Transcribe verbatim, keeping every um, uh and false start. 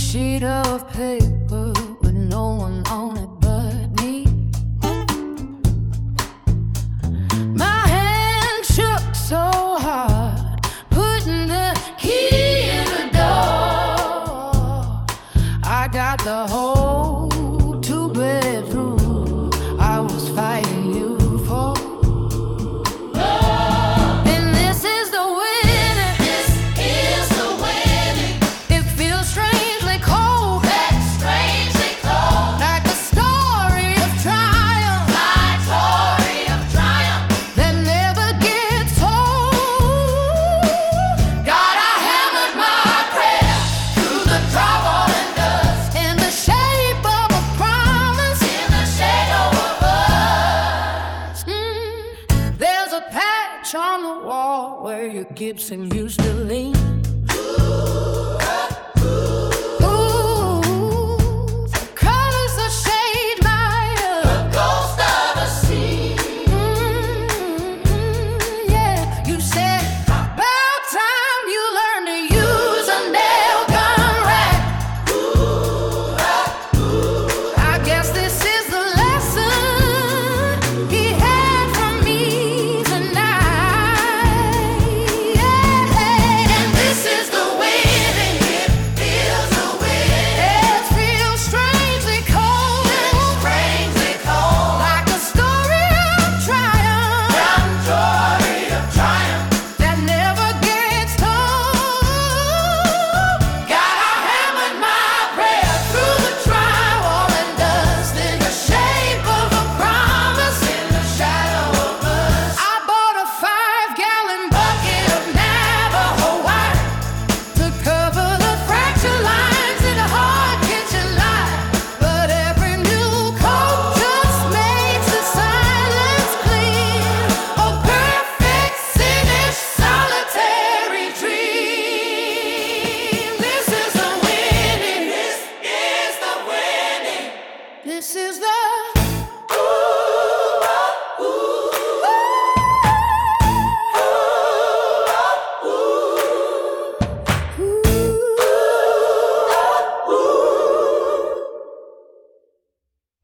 sheet of paper with no one on it but me. My hand shook so hard, putting the key in the door. I got the whole two bedroom I was fighting you for. On the wall where your Gibson used to lean. Ooh.